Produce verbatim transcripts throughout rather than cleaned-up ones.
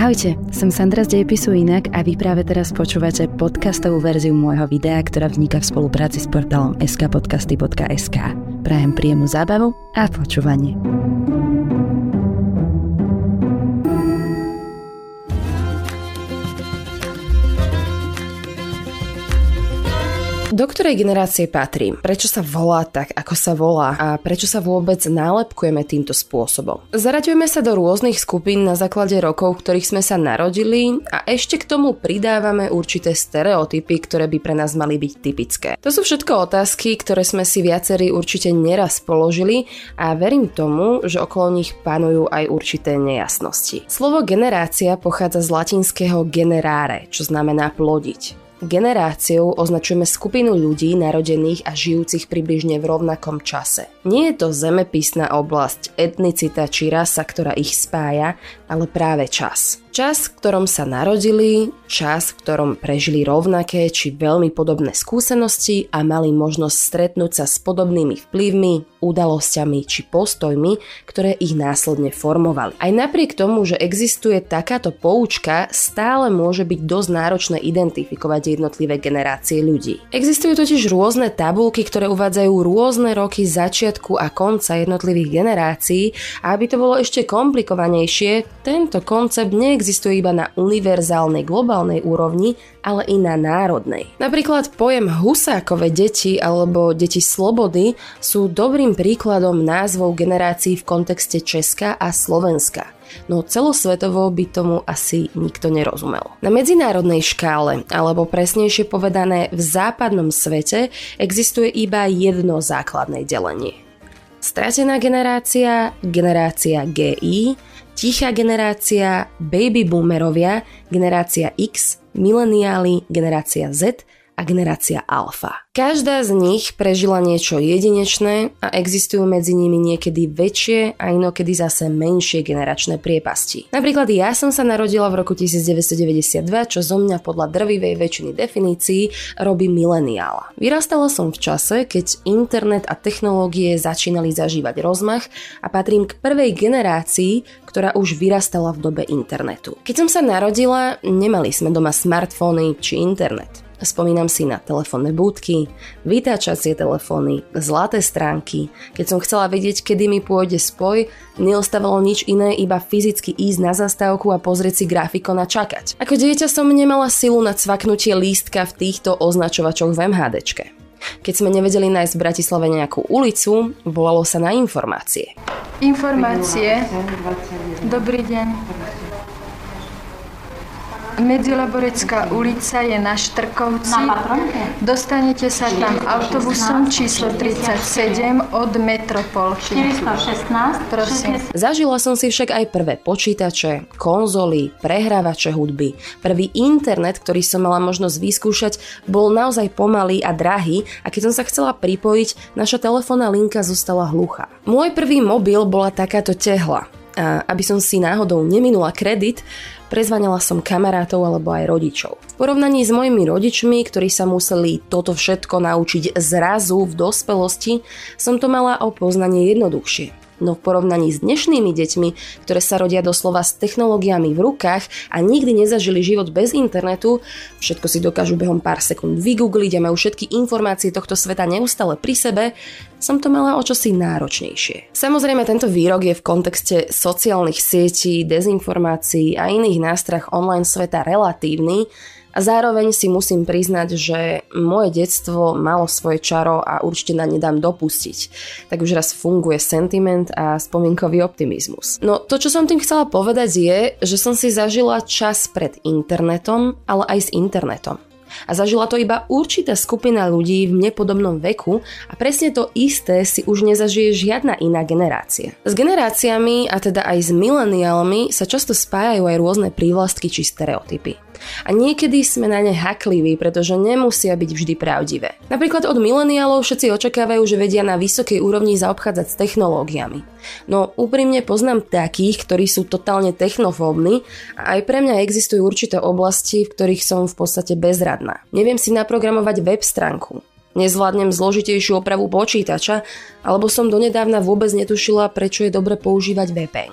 Ahojte, som Sandra z Dejepisu Inak a vy práve teraz počúvate podcastovú verziu môjho videa, ktorá vzniká v spolupráci s portálom es ká podcasty bodka es ká. Prajem príjemnú zábavu a počúvanie. Do ktorej generácie patrím? Prečo sa volá tak, ako sa volá? A prečo sa vôbec nálepkujeme týmto spôsobom? Zaraďujeme sa do rôznych skupín na základe rokov, v ktorých sme sa narodili a ešte k tomu pridávame určité stereotypy, ktoré by pre nás mali byť typické. To sú všetko otázky, ktoré sme si viacerí určite neraz položili a verím tomu, že okolo nich panujú aj určité nejasnosti. Slovo generácia pochádza z latinského generare, čo znamená plodiť. Generáciou označujeme skupinu ľudí narodených a žijúcich približne v rovnakom čase. Nie je to zemepisná oblasť, etnicita či rasa, ktorá ich spája, ale práve čas. Čas, v ktorom sa narodili, čas, v ktorom prežili rovnaké či veľmi podobné skúsenosti a mali možnosť stretnúť sa s podobnými vplyvmi, udalosťami či postojmi, ktoré ich následne formovali. Aj napriek tomu, že existuje takáto poučka, stále môže byť dosť náročné identifikovať jednotlivé generácie ľudí. Existujú totiž rôzne tabuľky, ktoré uvádzajú rôzne roky začiatku a konca jednotlivých generácií a aby to bolo ešte komplikovanejšie, tento koncept neexistuje iba na univerzálnej globálnej úrovni, ale i na národnej. Napríklad pojem Husákove deti alebo deti slobody sú dobrým príkladom názvov generácií v kontexte Česka a Slovenska. No celosvetovo by tomu asi nikto nerozumel. Na medzinárodnej škále, alebo presnejšie povedané v západnom svete, existuje iba jedno základné delenie. Stratená generácia, generácia gé í, tichá generácia, baby boomerovia, generácia X, mileniáli, generácia Z a generácia alfa. Každá z nich prežila niečo jedinečné a existujú medzi nimi niekedy väčšie a inokedy zase menšie generačné priepasti. Napríklad ja som sa narodila v roku devätnásťstodeväťdesiatdva, čo zo mňa podľa drvivej väčšiny definícií robí mileniála. Vyrastala som v čase, keď internet a technológie začínali zažívať rozmach a patrím k prvej generácii, ktorá už vyrastala v dobe internetu. Keď som sa narodila, nemali sme doma smartfóny či internet. Spomínam si na telefónne búdky, vytáčacie telefóny, zlaté stránky. Keď som chcela vedieť, kedy mi pôjde spoj, neostávalo nič iné, iba fyzicky ísť na zastávku a pozrieť si grafikon a čakať. Ako dieťa som nemala silu na cvaknutie lístka v týchto označovačoch v em há déčke. Keď sme nevedeli nájsť v Bratislave nejakú ulicu, volalo sa na informácie. Informácie. Dobrý deň. Medzilaborecká ulica je na Štrkovci. Na Patronke? Dostanete sa tam autobusom číslo tridsaťsedem od Metropolky. štyristošestnásť. Prosím. Zažila som si však aj prvé počítače, konzoly, prehrávače hudby. Prvý internet, ktorý som mala možnosť vyskúšať, bol naozaj pomalý a drahý a keď som sa chcela pripojiť, naša telefónna linka zostala hluchá. Môj prvý mobil bola takáto tehla. A aby som si náhodou neminula kredit, prezvanila som kamarátov alebo aj rodičov. V porovnaní s mojimi rodičmi, ktorí sa museli toto všetko naučiť zrazu v dospelosti, som to mala o poznanie jednoduchšie. No v porovnaní s dnešnými deťmi, ktoré sa rodia doslova s technológiami v rukách a nikdy nezažili život bez internetu, všetko si dokážu behom pár sekúnd vygoogliť a majú všetky informácie tohto sveta neustále pri sebe, som to mala o čosi náročnejšie. Samozrejme, tento výrok je v kontexte sociálnych sietí, dezinformácií a iných nástrah online sveta relatívny, a zároveň si musím priznať, že moje detstvo malo svoje čaro a určite na ne dám dopustiť. Tak už raz funguje sentiment a spomienkový optimizmus. No to, čo som tým chcela povedať je, že som si zažila čas pred internetom, ale aj s internetom. A zažila to iba určitá skupina ľudí v nepodobnom veku a presne to isté si už nezažije žiadna iná generácia. S generáciami, a teda aj s mileniálmi, sa často spájajú aj rôzne prívlastky či stereotypy. A niekedy sme na ne hakliví, pretože nemusia byť vždy pravdivé. Napríklad od mileniálov všetci očakávajú, že vedia na vysokej úrovni zaobchádzať s technológiami. No úprimne poznám takých, ktorí sú totálne technofóbni a aj pre mňa existujú určité oblasti, v ktorých som v podstate bezradná. Neviem si naprogramovať web stránku. Nezvládnem zložitejšiu opravu počítača, alebo som donedávna vôbec netušila, prečo je dobre používať vé pé enku.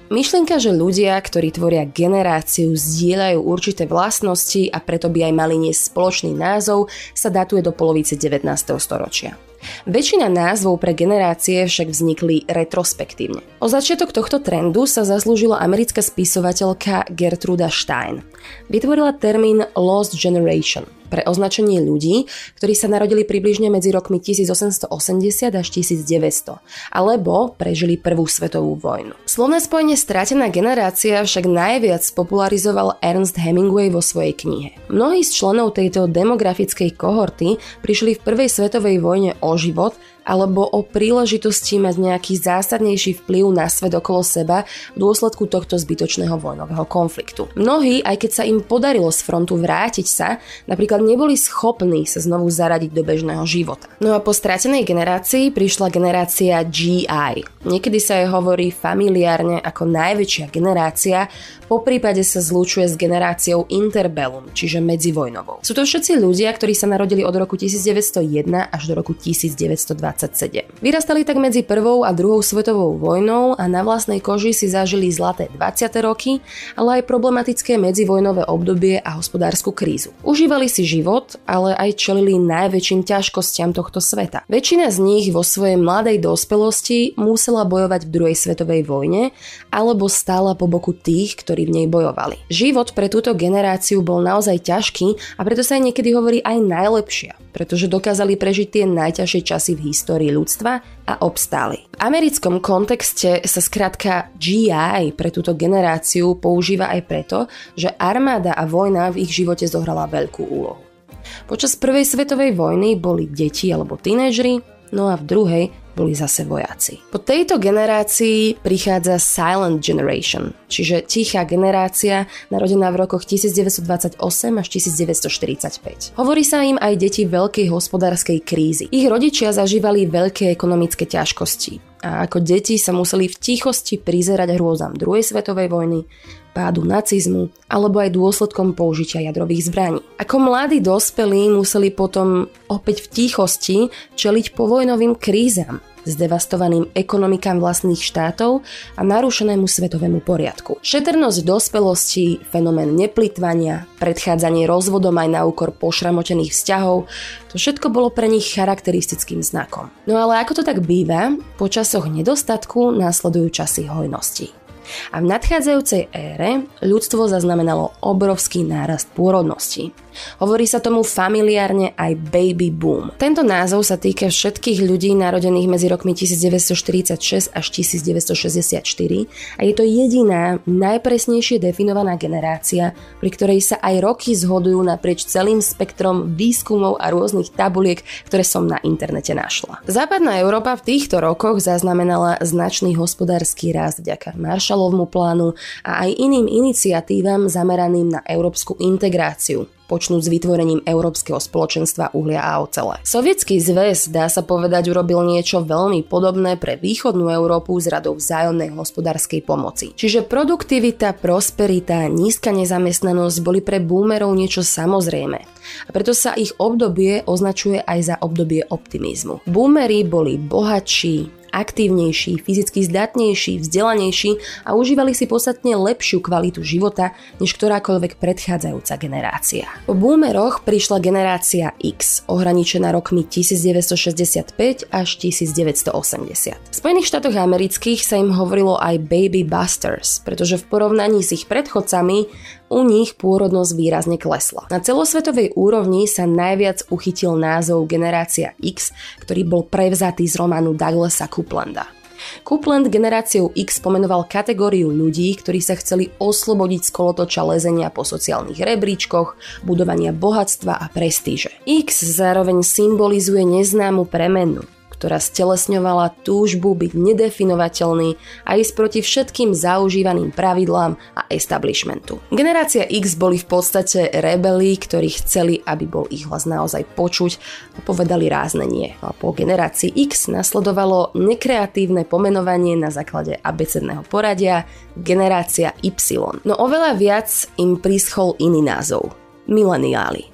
Myšlienka, že ľudia, ktorí tvoria generáciu, zdieľajú určité vlastnosti a preto by aj mali niesť spoločný názov, sa datuje do polovice devätnásteho storočia. Väčšina názvov pre generácie však vznikli retrospektívne. O začiatok tohto trendu sa zaslúžila americká spisovateľka Gertruda Stein. Vytvorila termín Lost Generation pre označenie ľudí, ktorí sa narodili približne medzi rokmi tisícosemstoosemdesiat až tisícdeväťsto, alebo prežili prvú svetovú vojnu. Slovné spojenie Stratená generácia však najviac popularizoval Ernest Hemingway vo svojej knihe. Mnohí z členov tejto demografickej kohorty prišli v prvej svetovej vojne o život alebo o príležitosti mať nejaký zásadnejší vplyv na svet okolo seba v dôsledku tohto zbytočného vojnového konfliktu. Mnohí, aj keď sa im podarilo z frontu vrátiť sa, napríklad neboli schopní sa znovu zaradiť do bežného života. No a po stratenej generácii prišla generácia G I. Niekedy sa jej hovorí familiárne ako najväčšia generácia, poprípade sa zlúčuje s generáciou interbellum, čiže medzivojnovou. Sú to všetci ľudia, ktorí sa narodili od roku devätnásťstojeden až do roku devätnásťstodvadsaťsedem. Vyrastali tak medzi prvou a druhou svetovou vojnou a na vlastnej koži si zažili zlaté dvadsiate roky, ale aj problematické medzivojnové obdobie a hospodársku krízu. Užívali si život, ale aj čelili najväčším ťažkostiam tohto sveta. Väčšina z nich vo svojej mladej dospelosti musela bojovať v druhej svetovej vojne alebo stála po boku tých, ktorí v nej bojovali. Život pre túto generáciu bol naozaj ťažký a preto sa aj niekedy hovorí aj najlepšia, pretože dokázali prežiť tie najťažšie časy v histórii ľudstva a obstáli. V americkom kontexte sa skrátka G I pre túto generáciu používa aj preto, že armáda a vojna v ich živote zohrala veľkú úlohu. Počas prvej svetovej vojny boli deti alebo tínedžeri, no a v druhej boli zase vojaci. Po tejto generácii prichádza Silent Generation, čiže tichá generácia, narodená v rokoch devätnásťstodvadsaťosem až devätnásťstoštyridsaťpäť. Hovorí sa im aj deti veľkej hospodárskej krízy. Ich rodičia zažívali veľké ekonomické ťažkosti a ako deti sa museli v tichosti prizerať hrôzam druhej svetovej vojny, pádu nacizmu alebo aj dôsledkom použitia jadrových zbraní. Ako mladí dospelí museli potom opäť v tichosti čeliť povojnovým krízam, zdevastovaným ekonomikám vlastných štátov a narušenému svetovému poriadku. Šetrnosť dospelosti, fenomén neplytvania, predchádzanie rozvodom aj na úkor pošramotených vzťahov, to všetko bolo pre nich charakteristickým znakom. No ale ako to tak býva, po časoch nedostatku následujú časy hojnosti. A v nadchádzajúcej ére ľudstvo zaznamenalo obrovský nárast pôrodnosti. Hovorí sa tomu familiárne aj baby boom. Tento názov sa týka všetkých ľudí narodených medzi rokmi devätnásťstoštyridsaťšesť až devätnásťstošesťdesiatštyri a je to jediná, najpresnejšie definovaná generácia, pri ktorej sa aj roky zhodujú naprieč celým spektrom výskumov a rôznych tabuliek, ktoré som na internete našla. Západná Európa v týchto rokoch zaznamenala značný hospodársky rast vďaka Marshallovmu plánu a aj iným iniciatívam zameraným na európsku integráciu, počnúť s vytvorením Európskeho spoločenstva uhlia a ocele. Sovietský zväz, dá sa povedať, urobil niečo veľmi podobné pre východnú Európu s radou vzájomnej hospodárskej pomoci. Čiže produktivita, prosperita, nízka nezamestnanosť boli pre boomerov niečo samozrejme. A preto sa ich obdobie označuje aj za obdobie optimizmu. Boomeri boli bohatší, aktívnejší, fyzicky zdatnejší, vzdelanejší a užívali si podstatne lepšiu kvalitu života než ktorákoľvek predchádzajúca generácia. Po boomeroch prišla generácia X, ohraničená rokmi devätnásťstošesťdesiatpäť až devätnásťstoosemdesiat. V Spojených štátoch amerických sa im hovorilo aj baby busters, pretože v porovnaní s ich predchodcami u nich pôrodnosť výrazne klesla. Na celosvetovej úrovni sa najviac uchytil názov generácia X, ktorý bol prevzatý z románu Douglasa Coupelanda. Coupland generáciou X pomenoval kategóriu ľudí, ktorí sa chceli oslobodiť z kolotoča lezenia po sociálnych rebríčkoch, budovania bohatstva a prestíže. X zároveň symbolizuje neznámu premenu, ktorá stelesňovala túžbu byť nedefinovateľný a ísť proti všetkým zaužívaným pravidlám a establishmentu. Generácia X boli v podstate rebeli, ktorí chceli, aby bol ich hlas naozaj počuť a povedali rázne nie. A po generácii X nasledovalo nekreatívne pomenovanie na základe abecedného poradia generácia Y. No oveľa viac im prischol iný názov – mileniáli.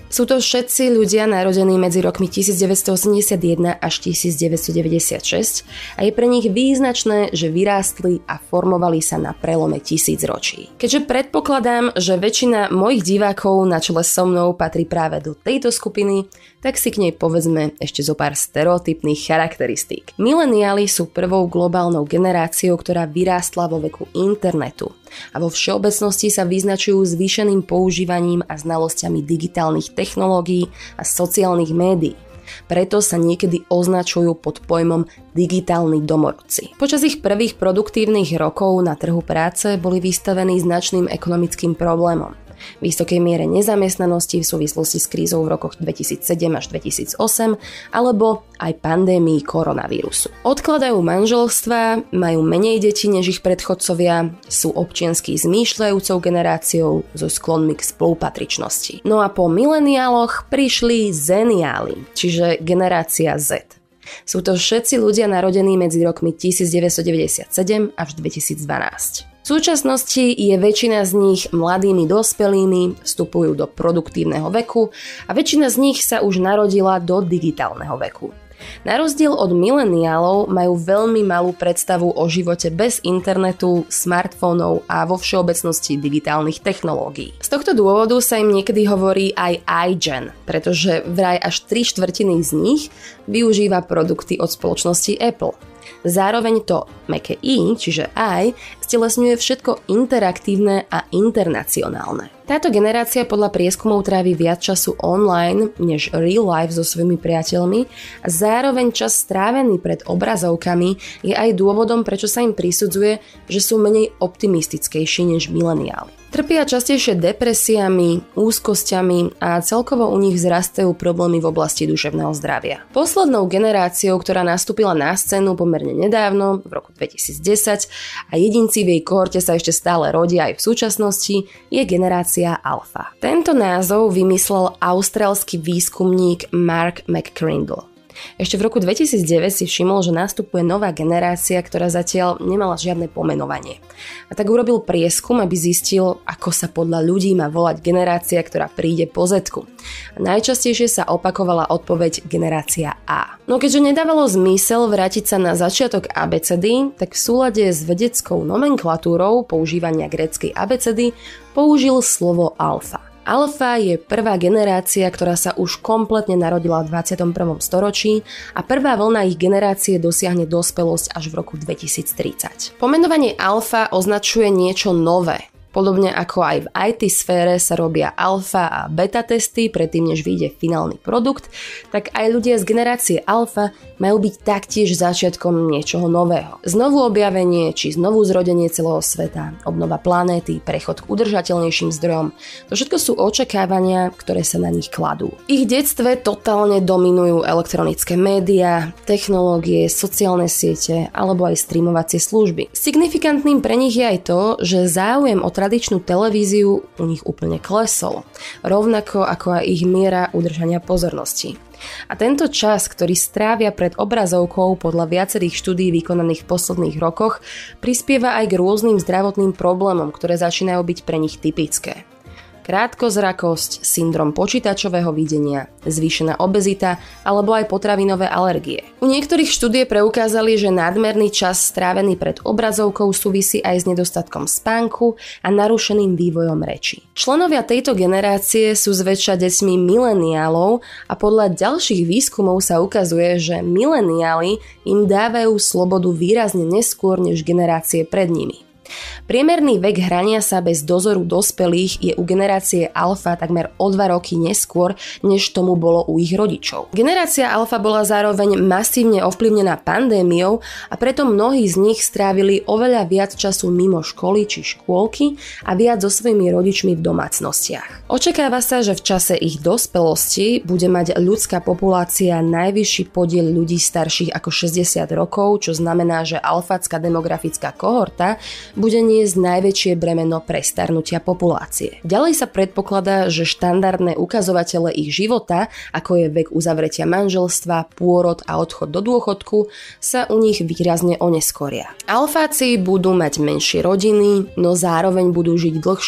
Sú to všetci ľudia narodení medzi rokmi devätnásťstoosemdesiatjeden až devätnásťstodeväťdesiatšesť a je pre nich význačné, že vyrástli a formovali sa na prelome tisícročí. Keďže predpokladám, že väčšina mojich divákov na čele so mnou patrí práve do tejto skupiny, tak si k nej povedzme ešte zo pár stereotypných charakteristík. Mileniáli sú prvou globálnou generáciou, ktorá vyrástla vo veku internetu a vo všeobecnosti sa vyznačujú zvýšeným používaním a znalosťami digitálnych technológií a sociálnych médií. Preto sa niekedy označujú pod pojmom digitálni domorodci. Počas ich prvých produktívnych rokov na trhu práce boli vystavení značným ekonomickým problémom. Vysokej miere nezamestnanosti v súvislosti s krízou v rokoch dvetisícsedem až dvetisícosem alebo aj pandémii koronavírusu. Odkladajú manželstva, majú menej detí než ich predchodcovia, sú občiansky zmýšľajúcou generáciou so sklonmi k spolupatričnosti. No a po mileniáloch prišli zeniáli, čiže generácia Z. Sú to všetci ľudia narodení medzi rokmi devätnásťstodeväťdesiatsedem až dvetisícdvanásť. V súčasnosti je väčšina z nich mladými dospelými, vstupujú do produktívneho veku a väčšina z nich sa už narodila do digitálneho veku. Na rozdiel od mileniálov majú veľmi malú predstavu o živote bez internetu, smartfónov a vo všeobecnosti digitálnych technológií. Z tohto dôvodu sa im niekedy hovorí aj iGen, pretože vraj až tri štvrtiny z nich využíva produkty od spoločnosti Apple. Zároveň to mäkké I, čiže I, stelesňuje všetko interaktívne a internacionálne. Táto generácia podľa prieskumov trávi viac času online než real life so svojimi priateľmi a zároveň čas strávený pred obrazovkami je aj dôvodom, prečo sa im prisudzuje, že sú menej optimistickejší než mileniáli. Trpia častejšie depresiami, úzkosťami a celkovo u nich vzrastajú problémy v oblasti duševného zdravia. Poslednou generáciou, ktorá nastúpila na scénu pomerne nedávno, v roku dvetisícdesať, a jedinci v jej kohorte sa ešte stále rodia aj v súčasnosti, je generácia Alfa. Tento názov vymyslel austrálsky výskumník Mark McCrindle. Ešte v roku dvetisícdeväť si všimol, že nastupuje nová generácia, ktorá zatiaľ nemala žiadne pomenovanie. A tak urobil prieskum, aby zistil, ako sa podľa ľudí má volať generácia, ktorá príde po Z-ku. A najčastejšie sa opakovala odpoveď generácia A. No keďže nedávalo zmysel vrátiť sa na začiatok abecedy, tak v súlade s vedeckou nomenklatúrou používania gréckej abecedy použil slovo alfa. Alfa je prvá generácia, ktorá sa už kompletne narodila v dvadsiatom prvom storočí a prvá vlna ich generácie dosiahne dospelosť až v roku dvetisíctridsať. Pomenovanie alfa označuje niečo nové. Podobne ako aj v í té sfére sa robia alfa a beta testy predtým, než vyjde finálny produkt, tak aj ľudia z generácie alfa majú byť taktiež začiatkom niečoho nového. Znovu objavenie či znovu zrodenie celého sveta, obnova planéty, prechod k udržateľnejším zdrojom, to všetko sú očakávania, ktoré sa na nich kladú. Ich detstve totálne dominujú elektronické médiá, technológie, sociálne siete alebo aj streamovacie služby. Signifikantným pre nich je aj to, že záujem o tradičnú televíziu u nich úplne klesol, rovnako ako aj ich miera udržania pozornosti. A tento čas, ktorý strávia pred obrazovkou podľa viacerých štúdií vykonaných v posledných rokoch, prispieva aj k rôznym zdravotným problémom, ktoré začínajú byť pre nich typické. Krátkozrakosť, syndrom počítačového videnia, zvýšená obezita alebo aj potravinové alergie. U niektorých štúdie preukázali, že nadmerný čas strávený pred obrazovkou súvisí aj s nedostatkom spánku a narušeným vývojom reči. Členovia tejto generácie sú zväčša deťmi mileniálov a podľa ďalších výskumov sa ukazuje, že mileniáli im dávajú slobodu výrazne neskôr než generácie pred nimi. Priemerný vek hrania sa bez dozoru dospelých je u generácie alfa takmer o dva roky neskôr, než tomu bolo u ich rodičov. Generácia alfa bola zároveň masívne ovplyvnená pandémiou a preto mnohí z nich strávili oveľa viac času mimo školy či škôlky a viac so svojimi rodičmi v domácnostiach. Očakáva sa, že v čase ich dospelosti bude mať ľudská populácia najvyšší podiel ľudí starších ako šesťdesiat rokov, čo znamená, že alfacká demografická kohorta bude niesť najväčšie bremeno prestarnutia populácie. Ďalej sa predpokladá, že štandardné ukazovatele ich života, ako je vek uzavretia manželstva, pôrod a odchod do dôchodku, sa u nich výrazne oneskoria. Alfáci budú mať menšie rodiny, no zároveň budú žiť dlhšie.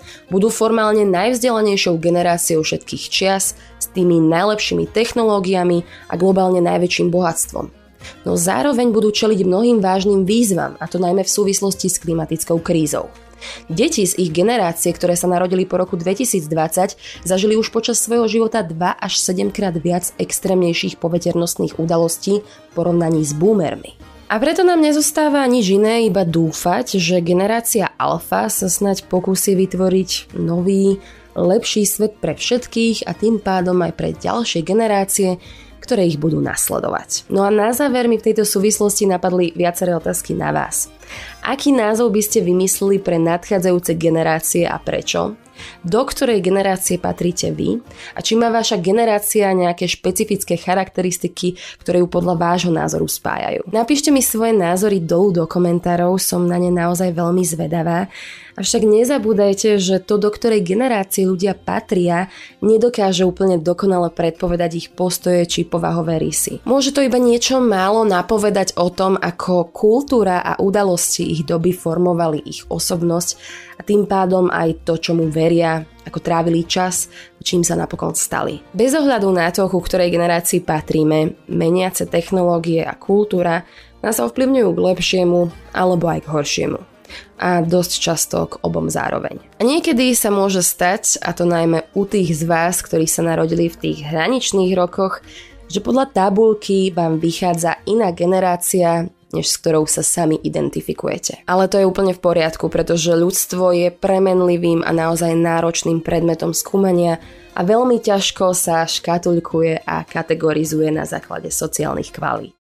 Budú formálne najvzdelanejšou generáciou všetkých čias, s tými najlepšími technológiami a globálne najväčším bohatstvom. No zároveň budú čeliť mnohým vážnym výzvam, a to najmä v súvislosti s klimatickou krízou. Deti z ich generácie, ktoré sa narodili po roku dvetisícdvadsať, zažili už počas svojho života dva až sedem krát viac extrémnejších poveternostných udalostí v porovnaní s boomermi. A preto nám nezostáva nič iné, iba dúfať, že generácia Alfa sa snáď pokúsi vytvoriť nový, lepší svet pre všetkých a tým pádom aj pre ďalšie generácie, ktoré ich budú nasledovať. No a na záver mi v tejto súvislosti napadli viaceré otázky na vás. Aký názov by ste vymysleli pre nadchádzajúce generácie a prečo? Do ktorej generácie patríte vy? A či má vaša generácia nejaké špecifické charakteristiky, ktoré ju podľa vášho názoru spájajú? Napíšte mi svoje názory dolu do komentárov, som na ne naozaj veľmi zvedavá. Avšak nezabúdajte, že to, do ktorej generácie ľudia patria, nedokáže úplne dokonale predpovedať ich postoje či povahové rysy. Môže to iba niečo málo napovedať o tom, ako kultúra a udalosti ich doby formovali ich osobnosť a tým pádom aj to, čomu veria, ako trávili čas, čím sa napokon stali. Bez ohľadu na to, ku ktorej generácii patríme, meniace technológie a kultúra nás ovplyvňujú k lepšiemu alebo aj k horšiemu. A dosť často k obom zároveň. A niekedy sa môže stať, a to najmä u tých z vás, ktorí sa narodili v tých hraničných rokoch, že podľa tabuľky vám vychádza iná generácia, než s ktorou sa sami identifikujete. Ale to je úplne v poriadku, pretože ľudstvo je premenlivým a naozaj náročným predmetom skúmania a veľmi ťažko sa škatuľkuje a kategorizuje na základe sociálnych kvalít.